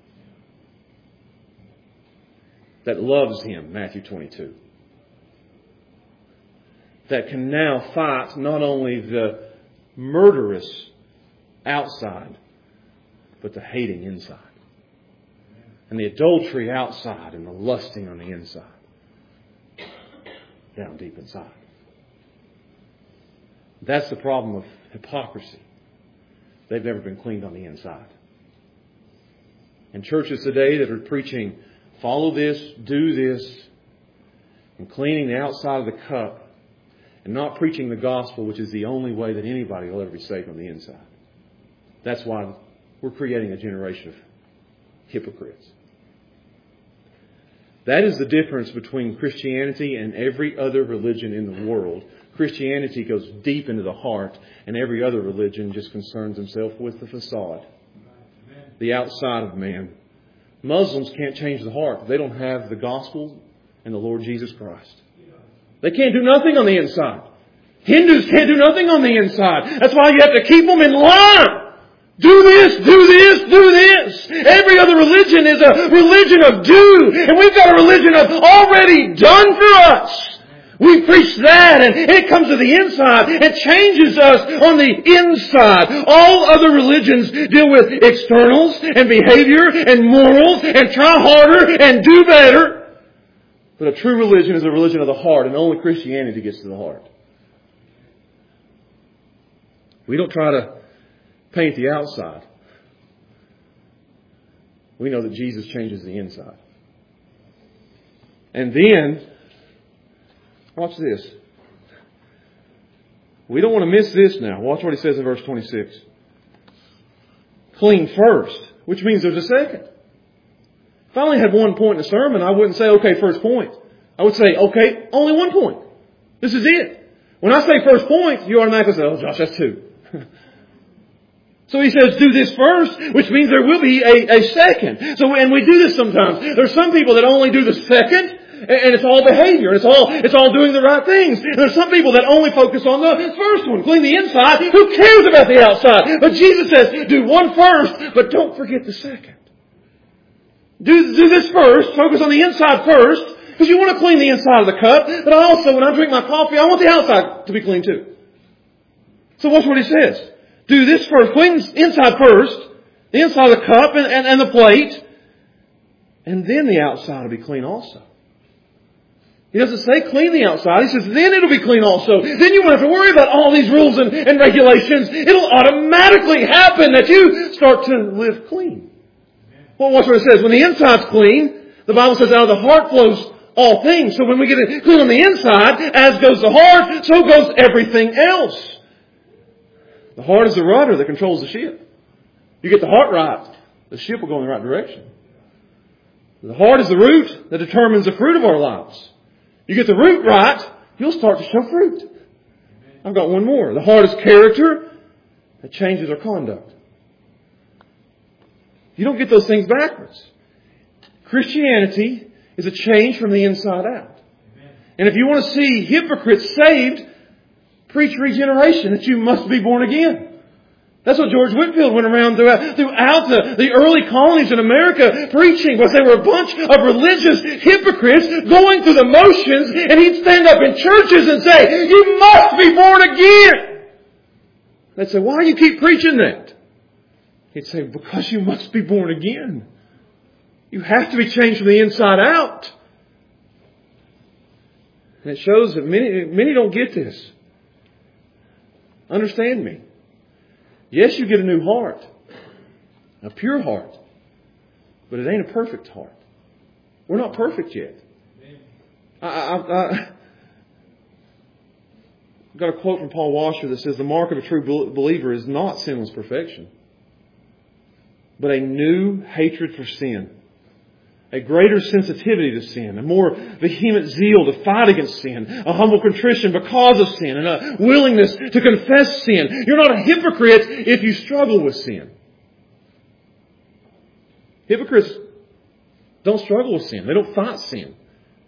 That loves Him, Matthew 22. That can now fight not only the murderous outside, but the hating inside. And the adultery outside and the lusting on the inside. Down deep inside. That's the problem of hypocrisy. They've never been cleaned on the inside. And churches today that are preaching, follow this, do this, and cleaning the outside of the cup, and not preaching the gospel, which is the only way that anybody will ever be saved on the inside. That's why we're creating a generation of hypocrites. That is the difference between Christianity and every other religion in the world. Christianity goes deep into the heart, and every other religion just concerns themselves with the facade. The outside of man. Muslims can't change the heart. They don't have the gospel and the Lord Jesus Christ. They can't do nothing on the inside. Hindus can't do nothing on the inside. That's why you have to keep them in line. Do this, do this, do this. Every other religion is a religion of do. And we've got a religion of already done for us. We preach that and it comes to the inside and changes us on the inside. All other religions deal with externals and behavior and morals and try harder and do better. But a true religion is a religion of the heart, and only Christianity gets to the heart. We don't try to paint the outside. We know that Jesus changes the inside. And then, watch this. We don't want to miss this now. Watch what He says in verse 26. Clean first, which means there's a second. If I only had one point in the sermon, I wouldn't say, okay, first point. I would say, okay, only one point. This is it. When I say first point, you automatically say, oh, Josh, that's two. So He says, do this first, which means there will be a second. And we do this sometimes. There's some people that only do the second, and it's all behavior, and it's all doing the right things. And there's some people that only focus on the first one, clean the inside. Who cares about the outside? But Jesus says, do one first, but don't forget the second. Do this first. Focus on the inside first. Because you want to clean the inside of the cup. But also, when I drink my coffee, I want the outside to be clean too. So watch what He says. Do this first. Clean inside first. The inside of the cup and the plate. And then the outside will be clean also. He doesn't say clean the outside. He says then it'll be clean also. Then you won't have to worry about all these rules and regulations. It'll automatically happen that you start to live clean. Well, watch what it says. When the inside's clean, the Bible says out of the heart flows all things. So when we get it clean on the inside, as goes the heart, so goes everything else. The heart is the rudder that controls the ship. You get the heart right, the ship will go in the right direction. The heart is the root that determines the fruit of our lives. You get the root right, you'll start to show fruit. I've got one more. The heart is character that changes our conduct. You don't get those things backwards. Christianity is a change from the inside out. And if you want to see hypocrites saved, preach regeneration, that you must be born again. That's what George Whitefield went around throughout the early colonies in America preaching, because they were a bunch of religious hypocrites going through the motions, and he'd stand up in churches and say, you must be born again. They'd say, why do you keep preaching that? He'd say, because you must be born again. You have to be changed from the inside out. And it shows that many don't get this. Understand me. Yes, you get a new heart. A pure heart. But it ain't a perfect heart. We're not perfect yet. I've got a quote from Paul Washer that says, the mark of a true believer is not sinless perfection, but a new hatred for sin, a greater sensitivity to sin, a more vehement zeal to fight against sin, a humble contrition because of sin, and a willingness to confess sin. You're not a hypocrite if you struggle with sin. Hypocrites don't struggle with sin. They don't fight sin.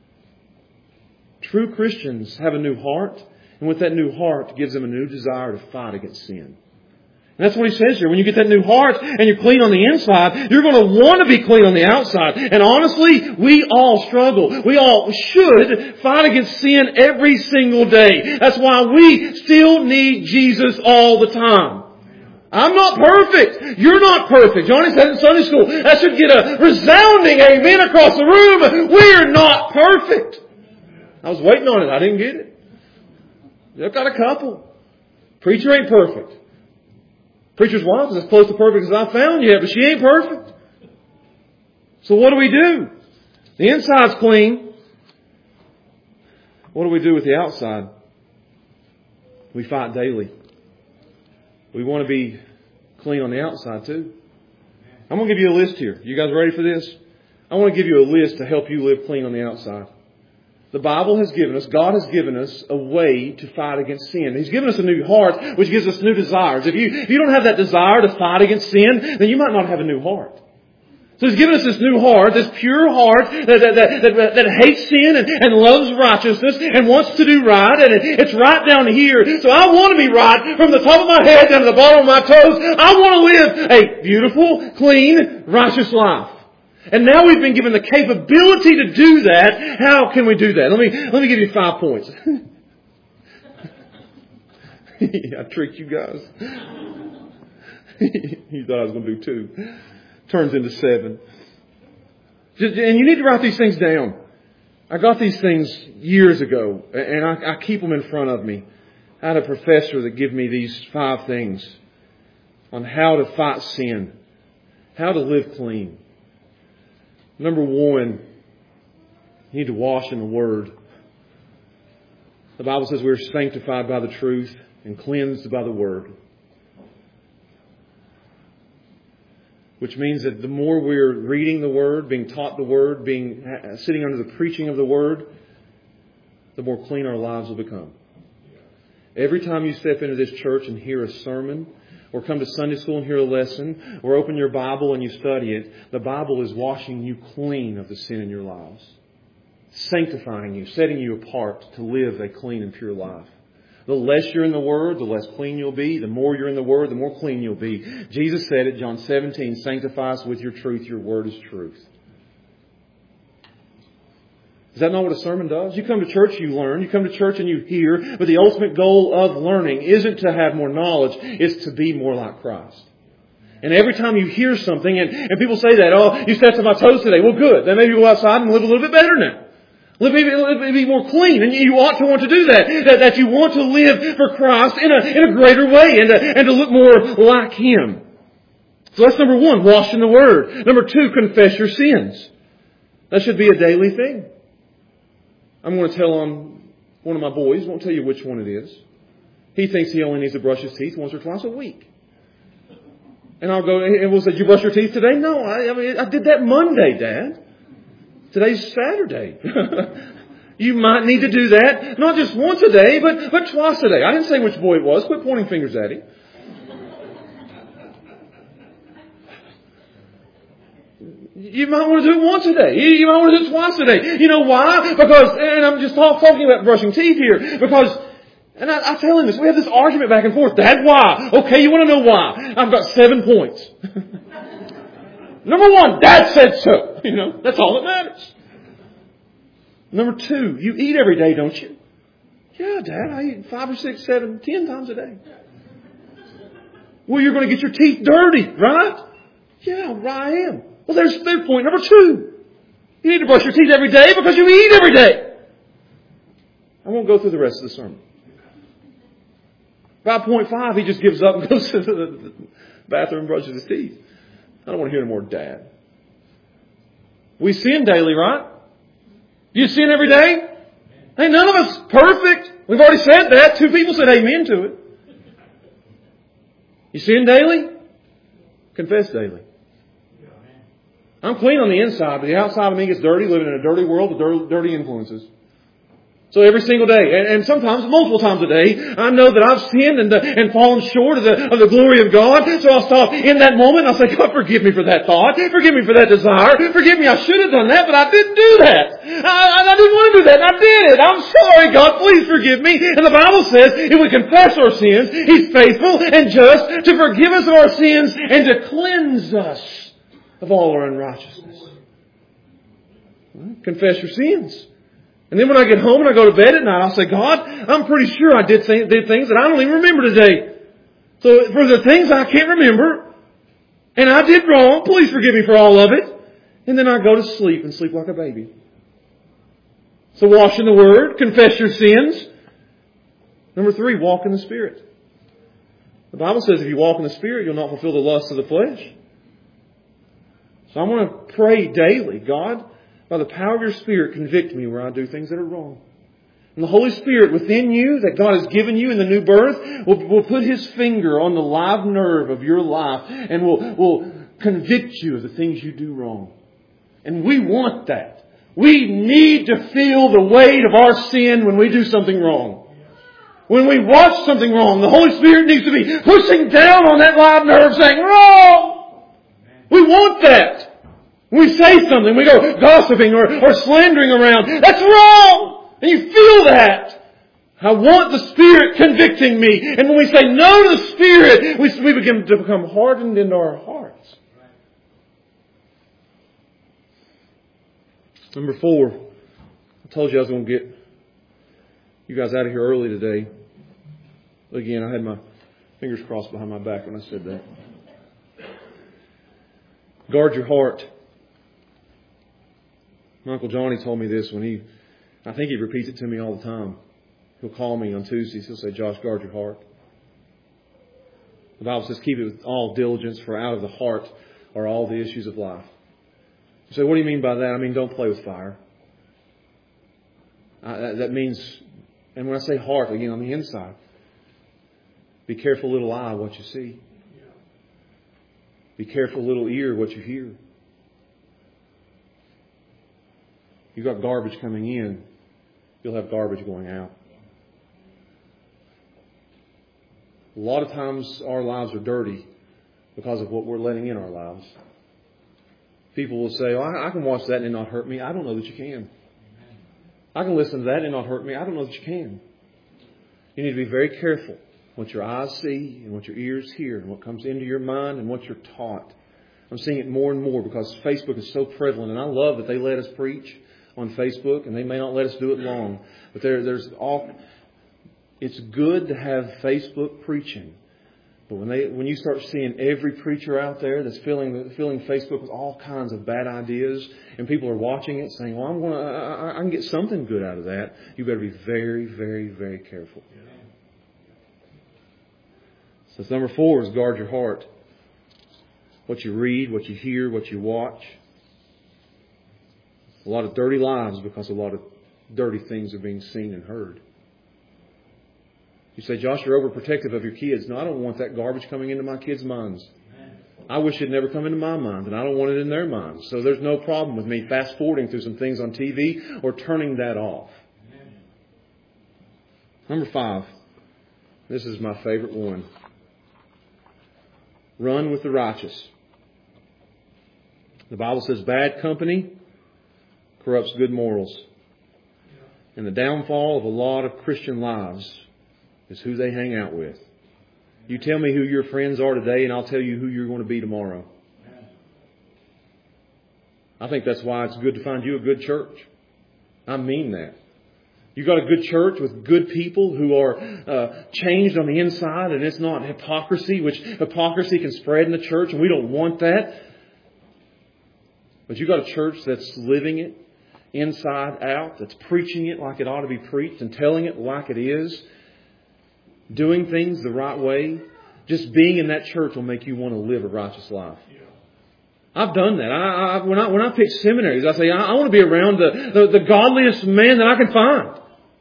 True Christians have a new heart, and with that new heart gives them a new desire to fight against sin. And that's what he says here. When you get that new heart and you're clean on the inside, you're going to want to be clean on the outside. And honestly, we all struggle. We all should fight against sin every single day. That's why we still need Jesus all the time. I'm not perfect. You're not perfect. Johnny said in Sunday school, that should get a resounding amen across the room. We're not perfect. I was waiting on it. I didn't get it. I've got a couple. Preacher ain't perfect. Preacher's wife is as close to perfect as I found yet, but she ain't perfect. So what do? The inside's clean. What do we do with the outside? We fight daily. We want to be clean on the outside too. I'm going to give you a list here. You guys ready for this? I want to give you a list to help you live clean on the outside. The Bible has given us, God has given us a way to fight against sin. He's given us a new heart, which gives us new desires. If you don't have that desire to fight against sin, then you might not have a new heart. So He's given us this new heart, this pure heart that hates sin and loves righteousness and wants to do right. And it's right down here. So I want to be right from the top of my head down to the bottom of my toes. I want to live a beautiful, clean, righteous life. And now we've been given the capability to do that. How can we do that? Let me give you 5 points. I tricked you guys. You thought I was going to do 2. Turns into 7. And you need to write these things down. I got these things years ago, and I keep them in front of me. I had a professor that gave me these 5 things on how to fight sin, how to live clean. Number 1, you need to wash in the Word. The Bible says we're sanctified by the truth and cleansed by the Word. Which means that the more we're reading the Word, being taught the Word, sitting under the preaching of the Word, the more clean our lives will become. Every time you step into this church and hear a sermon, or come to Sunday school and hear a lesson, or open your Bible and you study it, the Bible is washing you clean of the sin in your lives. Sanctifying you, setting you apart to live a clean and pure life. The less you're in the Word, the less clean you'll be. The more you're in the Word, the more clean you'll be. Jesus said it, John 17, sanctify us with your truth. Your Word is truth. Is that not what a sermon does? You come to church, you learn. You come to church and you hear. But the ultimate goal of learning isn't to have more knowledge. It's to be more like Christ. And every time you hear something, and people say that, oh, you stepped on my toes today. Well, good. Then maybe you go outside and live a little bit better now. Be more clean. And you ought to want to do that. That you want to live for Christ in a greater way and to look more like Him. So that's number 1, wash in the Word. Number 2, confess your sins. That should be a daily thing. I'm going to tell on one of my boys. I won't tell you which one it is. He thinks he only needs to brush his teeth once or twice a week. And I'll go, and we'll say, did you brush your teeth today? No, I did that Monday, Dad. Today's Saturday. You might need to do that, not just once a day, but twice a day. I didn't say which boy it was. Quit pointing fingers at him. You might want to do it once a day. You might want to do it twice a day. You know why? Because, and I'm just talking about brushing teeth here, because, and I tell him this, we have this argument back and forth. Dad, why? Okay, you want to know why? I've got 7 points. Number 1, Dad said so. That's all that matters. Number 2, you eat every day, don't you? Yeah, Dad, I eat 5 or 6, 7, 10 times a day. Well, you're going to get your teeth dirty, right? Yeah, I am. Well, there's point number 2. You need to brush your teeth every day because you eat every day. I won't go through the rest of the sermon. By point 5, he just gives up and goes to the bathroom and brushes his teeth. I don't want to hear any more Dad. We sin daily, right? You sin every day? Ain't none of us perfect. We've already said that. 2 people said amen to it. You sin daily? Confess daily. I'm clean on the inside, but the outside of me gets dirty, living in a dirty world with dirty influences. So every single day, and sometimes multiple times a day, I know that I've sinned and fallen short of the glory of God. So I'll stop in that moment and I'll say, God, forgive me for that thought. Forgive me for that desire. Forgive me, I should have done that, but I didn't do that. I didn't want to do that, and I did it. I'm sorry, God, please forgive me. And the Bible says, if we confess our sins, He's faithful and just to forgive us of our sins and to cleanse us of all our unrighteousness. Confess your sins. And then when I get home and I go to bed at night, I'll say, God, I'm pretty sure I did things that I don't even remember today. So for the things I can't remember, and I did wrong, please forgive me for all of it. And then I go to sleep and sleep like a baby. So wash in the Word, confess your sins. Number 3, walk in the Spirit. The Bible says if you walk in the Spirit, you'll not fulfill the lusts of the flesh. So I want to pray daily, God, by the power of your Spirit, convict me where I do things that are wrong. And the Holy Spirit within you that God has given you in the new birth will put His finger on the live nerve of your life and will convict you of the things you do wrong. And we want that. We need to feel the weight of our sin when we do something wrong. When we watch something wrong, the Holy Spirit needs to be pushing down on that live nerve saying, wrong! We want that. When we say something, we go gossiping or slandering around. That's wrong! And you feel that. I want the Spirit convicting me. And when we say no to the Spirit, we begin to become hardened into our hearts. Number 4. I told you I was going to get you guys out of here early today. Again, I had my fingers crossed behind my back when I said that. Guard your heart. My Uncle Johnny told me this I think he repeats it to me all the time. He'll call me on Tuesdays. He'll say, Josh, guard your heart. The Bible says, keep it with all diligence, for out of the heart are all the issues of life. You say, what do you mean by that? I mean, don't play with fire. That means, and when I say heart, again, on the inside, be careful, little eye, what you see. Be careful, little ear, what you hear. You've got garbage coming in, you'll have garbage going out. A lot of times our lives are dirty because of what we're letting in our lives. People will say, I can watch that and it not hurt me. I don't know that you can. I can listen to that and not hurt me. I don't know that you can. You need to be very careful what your eyes see and what your ears hear and what comes into your mind and what you're taught. I'm seeing it more and more because Facebook is so prevalent, and I love that they let us preach on Facebook, and they may not let us do it long. But it's good to have Facebook preaching. But when you start seeing every preacher out there that's filling Facebook with all kinds of bad ideas, and people are watching it saying, well, I can get something good out of that, you better be very, very, very careful. So number 4 is guard your heart. What you read, what you hear, what you watch. A lot of dirty lives because a lot of dirty things are being seen and heard. You say, Josh, you're overprotective of your kids. No, I don't want that garbage coming into my kids' minds. I wish it never come into my mind, and I don't want it in their minds. So there's no problem with me fast forwarding through some things on TV or turning that off. Number 5. This is my favorite one. Run with the righteous. The Bible says bad company corrupts good morals. And the downfall of a lot of Christian lives is who they hang out with. You tell me who your friends are today, and I'll tell you who you're going to be tomorrow. I think that's why it's good to find you a good church. I mean that. You've got a good church with good people who are changed on the inside, and it's not hypocrisy, which hypocrisy can spread in the church, and we don't want that. But you've got a church that's living it inside out, that's preaching it like it ought to be preached and telling it like it is, doing things the right way. Just being in that church will make you want to live a righteous life. I've done that. When I pick seminaries, I say, I want to be around the godliest man that I can find.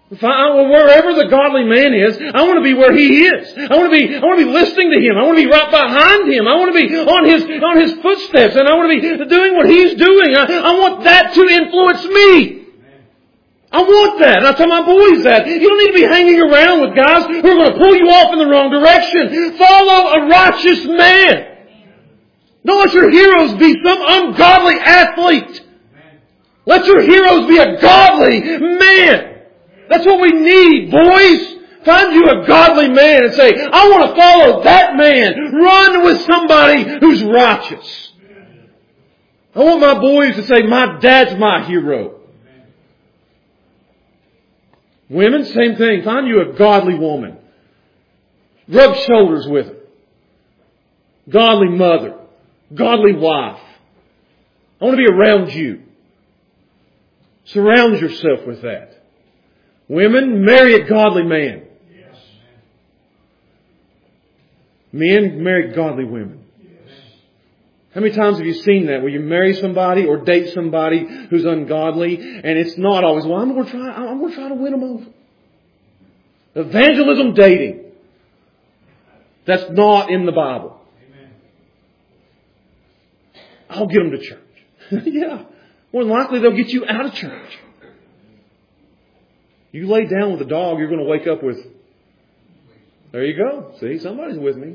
Wherever the godly man is, I want to be where he is. I want to be listening to him. I want to be right behind him. I want to be on his footsteps, and I want to be doing what he's doing. I want that to influence me. I want that. And I tell my boys that. You don't need to be hanging around with guys who are going to pull you off in the wrong direction. Follow a righteous man. Don't let your heroes be some ungodly athlete. Let your heroes be a godly man. That's what we need, boys. Find you a godly man and say, I want to follow that man. Run with somebody who's righteous. I want my boys to say, my dad's my hero. Women, same thing. Find you a godly woman. Rub shoulders with her. Godly mother. Godly wife. I want to be around you. Surround yourself with that. Women, marry a godly man. Men, marry godly women. How many times have you seen that? Where you marry somebody or date somebody who's ungodly, and it's not always, well, I'm going to try to win them over. Evangelism dating. That's not in the Bible. I'll get them to church. Yeah. More than likely they'll get you out of church. You lay down with a dog, you're going to wake up with, there you go. See, somebody's with me.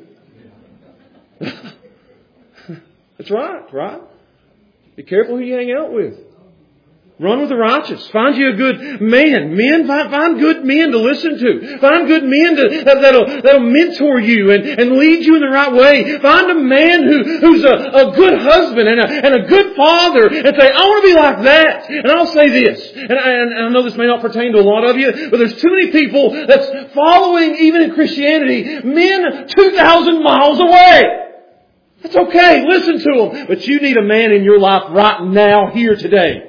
That's right? Be careful who you hang out with. Run with the righteous. Find you a good man. Men, find good men to listen to. Find good men that'll mentor you and lead you in the right way. Find a man who's a good husband and a good father and say, I want to be like that. And I'll say this, and I know this may not pertain to a lot of you, but there's too many people that's following, even in Christianity, men 2,000 miles away. That's okay. Listen to them. But you need a man in your life right now, here, today.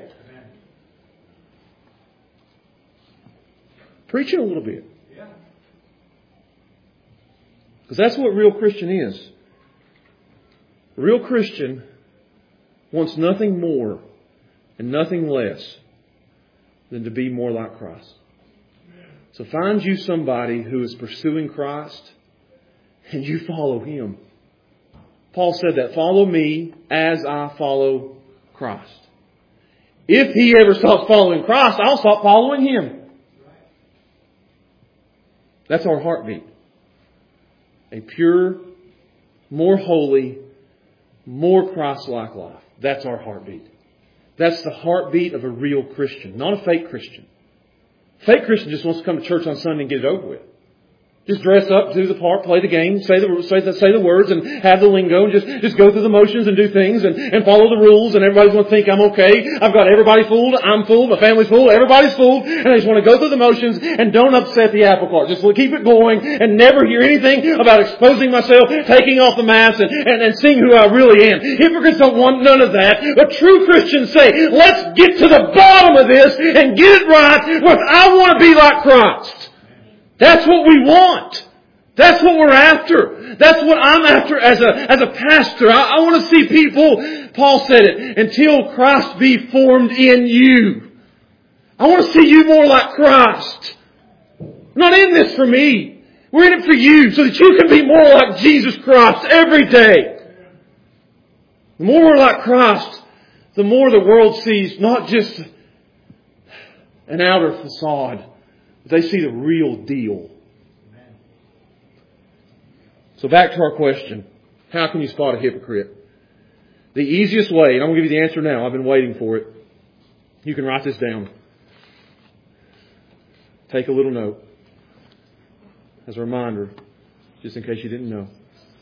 Preach it a little bit. Because that's what real Christian is. A real Christian wants nothing more and nothing less than to be more like Christ. So find you somebody who is pursuing Christ and you follow him. Paul said that, follow me as I follow Christ. If he ever stops following Christ, I'll stop following him. That's our heartbeat. A pure, more holy, more Christ-like life. That's our heartbeat. That's the heartbeat of a real Christian, not a fake Christian. Fake Christian just wants to come to church on Sunday and get it over with. Just dress up, do the part, play the game, say the words and have the lingo and just go through the motions and do things and follow the rules, and everybody's going to think I'm okay. I've got everybody fooled, I'm fooled, my family's fooled, everybody's fooled, and I just want to go through the motions and don't upset the apple cart. Just keep it going and never hear anything about exposing myself, taking off the mask and seeing who I really am. Hypocrites don't want none of that. But true Christians say, let's get to the bottom of this and get it right. I want to be like Christ. That's what we want. That's what we're after. That's what I'm after as a pastor. I want to see people, Paul said it, until Christ be formed in you. I want to see you more like Christ. I'm not in this for me. We're in it for you so that you can be more like Jesus Christ every day. The more we're like Christ, the more the world sees not just an outer facade. They see the real deal. So back to our question. How can you spot a hypocrite? The easiest way, and I'm going to give you the answer now. I've been waiting for it. You can write this down. Take a little note as a reminder, just in case you didn't know.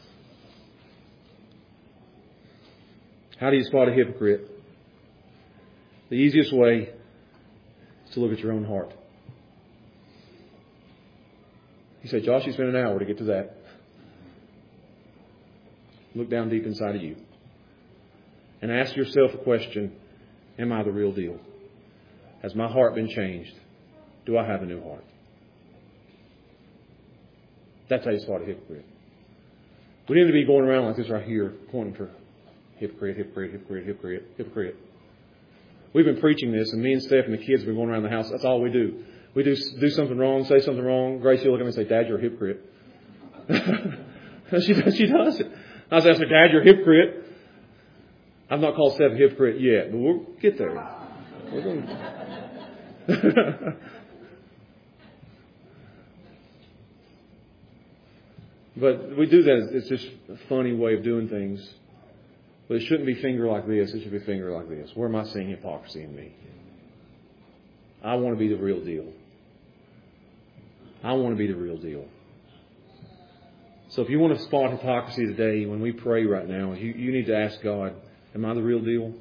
How do you spot a hypocrite? The easiest way is to look at your own heart. You say, Josh, you spent an hour to get to that. Look down deep inside of you. And ask yourself a question. Am I the real deal? Has my heart been changed? Do I have a new heart? That's how you spot a hypocrite. We need to be going around like this right here, pointing for hypocrite, hypocrite, hypocrite, hypocrite, hypocrite. We've been preaching this, and me and Steph and the kids have been going around the house. That's all we do. We do something wrong, say something wrong. Gracie will look at me and say, Dad, you're a hypocrite. She does it. I was asking her, Dad, you're a hypocrite. I've not called Steph a hypocrite yet, but we'll get there. We're going to... But we do that. It's just a funny way of doing things. But it shouldn't be finger like this. It should be finger like this. Where am I seeing hypocrisy in me? I want to be the real deal. I want to be the real deal. So if you want to spot hypocrisy today, when we pray right now, you need to ask God, am I the real deal?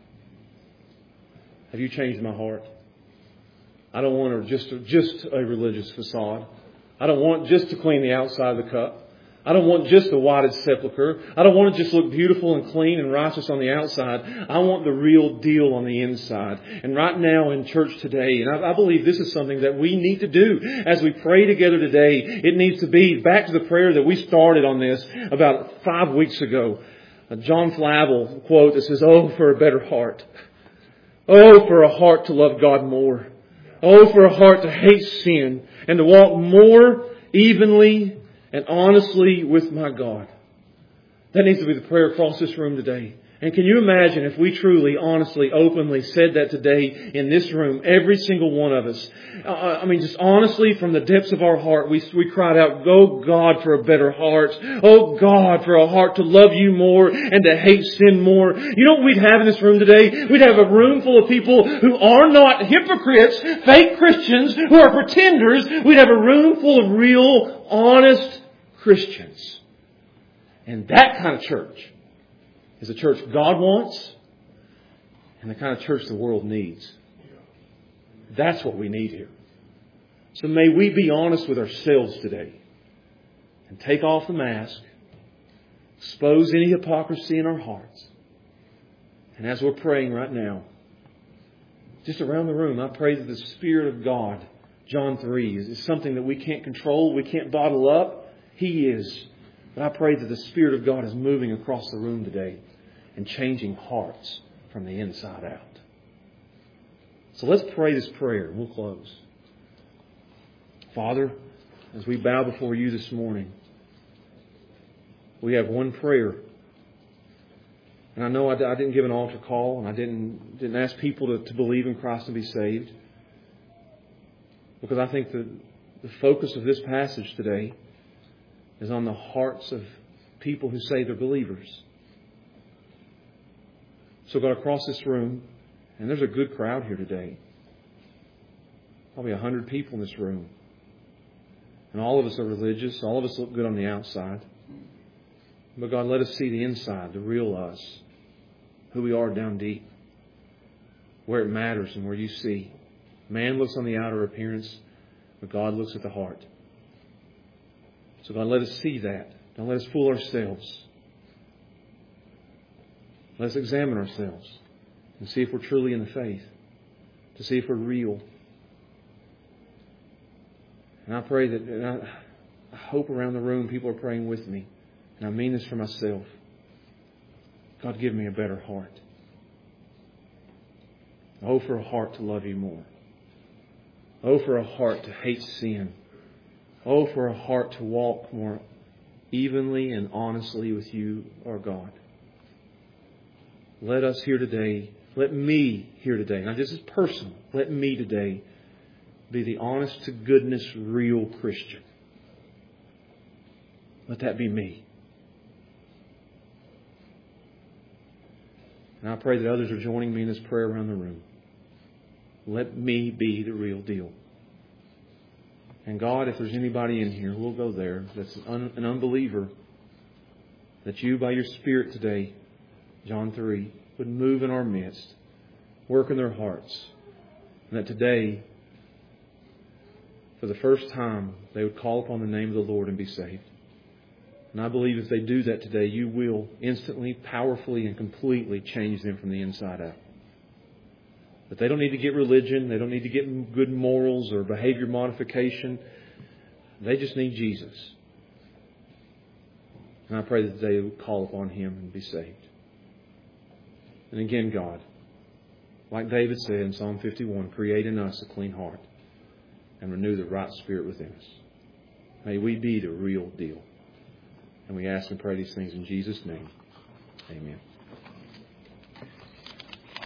Have you changed my heart? I don't want just a religious facade. I don't want just to clean the outside of the cup. I don't want just a whited sepulchre. I don't want to just look beautiful and clean and righteous on the outside. I want the real deal on the inside. And right now in church today, and I believe this is something that we need to do as we pray together today. It needs to be back to the prayer that we started on this about 5 weeks ago. A John Flavel quote that says, "Oh, for a better heart. Oh, for a heart to love God more. Oh, for a heart to hate sin and to walk more evenly and honestly with my God." That needs to be the prayer across this room today. And can you imagine if we truly, honestly, openly said that today in this room, every single one of us. Just honestly from the depths of our heart, we cried out, "Oh God, for a better heart. Oh God, for a heart to love you more and to hate sin more." You know what we'd have in this room today? We'd have a room full of people who are not hypocrites, fake Christians, who are pretenders. We'd have a room full of real, honest Christians. And that kind of church is a church God wants and the kind of church the world needs. That's what we need here. So may we be honest with ourselves today and take off the mask, expose any hypocrisy in our hearts. And as we're praying right now, just around the room, I pray that the Spirit of God, John 3, is something that we can't control, we can't bottle up. He is. But I pray that the Spirit of God is moving across the room today and changing hearts from the inside out. So let's pray this prayer and we'll close. Father, as we bow before you this morning, we have one prayer. And I know I didn't give an altar call and I didn't ask people to believe in Christ and be saved. Because I think the focus of this passage today is on the hearts of people who say they're believers. So God, across this room, and there's a good crowd here today. Probably 100 people in this room. And all of us are religious. All of us look good on the outside. But God, let us see the inside, the real us. Who we are down deep. Where it matters and where you see. Man looks on the outer appearance, but God looks at the heart. So God, let us see that. Don't let us fool ourselves. Let us examine ourselves and see if we're truly in the faith. To see if we're real. And I pray that, and I hope around the room people are praying with me. And I mean this for myself. God, give me a better heart. Oh, for a heart to love you more. Oh, for a heart to hate sin. Oh, for a heart to walk more evenly and honestly with you, our God. Let us here today, let me here today, now this is personal, let me today be the honest to goodness real Christian. Let that be me. And I pray that others are joining me in this prayer around the room. Let me be the real deal. And God, if there's anybody in here, we'll go there, that's an unbeliever, that you by your Spirit today, John 3, would move in our midst, work in their hearts, and that today, for the first time, they would call upon the name of the Lord and be saved. And I believe if they do that today, you will instantly, powerfully, and completely change them from the inside out. But they don't need to get religion. They don't need to get good morals or behavior modification. They just need Jesus. And I pray that they would call upon Him and be saved. And again, God, like David said in Psalm 51, create in us a clean heart and renew the right spirit within us. May we be the real deal. And we ask and pray these things in Jesus' name. Amen.